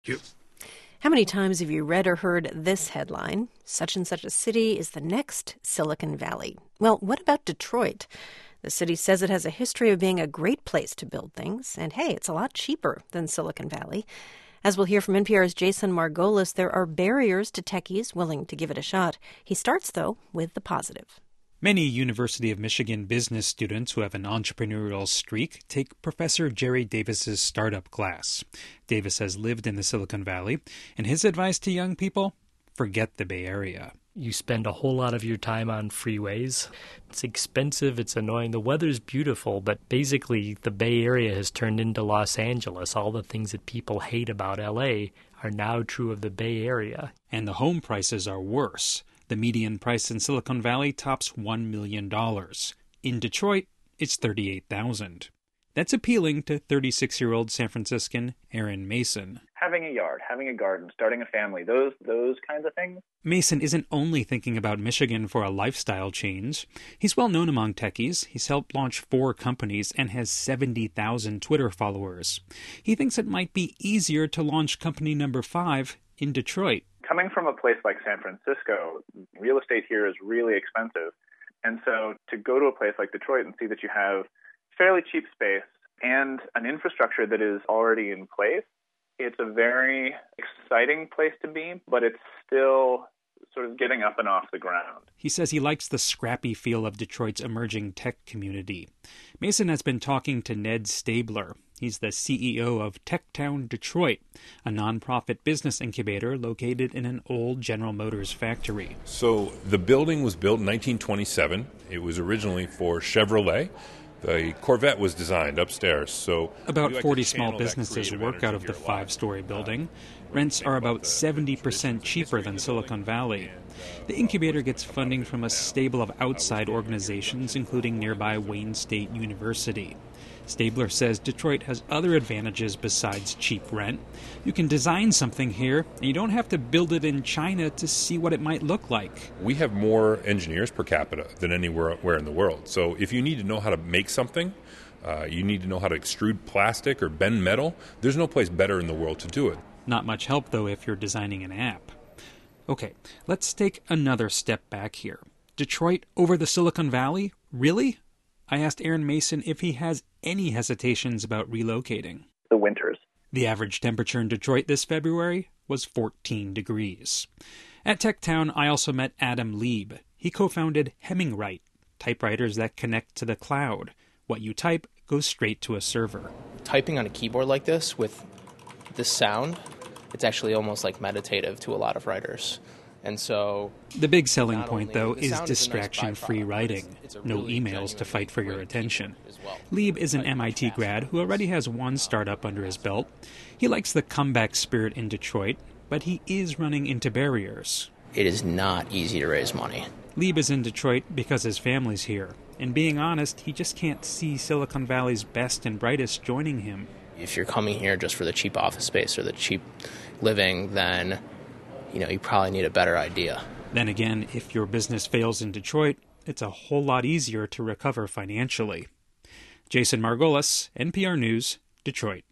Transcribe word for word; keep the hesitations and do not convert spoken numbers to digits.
You. How many times have you read or heard this headline? Such and such a city is the next Silicon Valley. Well, what about Detroit? The city says it has a history of being a great place to build things. And hey, it's a lot cheaper than Silicon Valley. As we'll hear from N P R's Jason Margolis, there are barriers to techies willing to give it a shot. He starts, though, with the positive. Many University of Michigan business students who have an entrepreneurial streak take Professor Jerry Davis's startup class. Davis has lived in the Silicon Valley, and his advice to young people? Forget the Bay Area. You spend a whole lot of your time on freeways. It's expensive, it's annoying. The weather's beautiful, but basically the Bay Area has turned into Los Angeles. All the things that people hate about L A are now true of the Bay Area. And the home prices are worse. The median price in Silicon Valley tops one million dollars. In Detroit, it's thirty-eight thousand dollars. That's appealing to thirty-six-year-old San Franciscan Aaron Mason. Having a yard, having a garden, starting a family, those those kinds of things. Mason isn't only thinking about Michigan for a lifestyle change. He's well known among techies. He's helped launch four companies and has seventy thousand Twitter followers. He thinks it might be easier to launch company number five in Detroit. Coming from a place like San Francisco, real estate here is really expensive. And so to go to a place like Detroit and see that you have fairly cheap space and an infrastructure that is already in place, it's a very exciting place to be, but it's still sort of getting up and off the ground. He says he likes the scrappy feel of Detroit's emerging tech community. Mason has been talking to Ned Stabler. He's the C E O of TechTown Detroit, a nonprofit business incubator located in an old General Motors factory. So the building was built in nineteen twenty-seven. It was originally for Chevrolet. The Corvette was designed upstairs. So about like forty small businesses work out of the five-story building. Rents are about seventy percent cheaper than Silicon Valley. The incubator gets funding from a stable of outside organizations, including nearby Wayne State University. Stabler says Detroit has other advantages besides cheap rent. You can design something here, and you don't have to build it in China to see what it might look like. We have more engineers per capita than anywhere in the world. So if you need to know how to make something, uh, you need to know how to extrude plastic or bend metal, there's no place better in the world to do it. Not much help, though, if you're designing an app. Okay, let's take another step back here. Detroit over the Silicon Valley? Really? I asked Aaron Mason if he has any hesitations about relocating. The winters. The average temperature in Detroit this February was fourteen degrees. At TechTown, I also met Adam Lieb. He co-founded Hemmingwrite, typewriters that connect to the cloud. What you type goes straight to a server. Typing on a keyboard like this with this sound, it's actually almost like meditative to a lot of writers. And so the big selling point, though, is distraction-free writing. No emails to fight for your attention. Lieb is an M I T grad who already has one startup under his belt. He likes the comeback spirit in Detroit, but he is running into barriers. It is not easy to raise money. Lieb is in Detroit because his family's here. And being honest, he just can't see Silicon Valley's best and brightest joining him. If you're coming here just for the cheap office space or the cheap living, then you know, you probably need a better idea. Then again, if your business fails in Detroit, it's a whole lot easier to recover financially. Jason Margolis, N P R News, Detroit.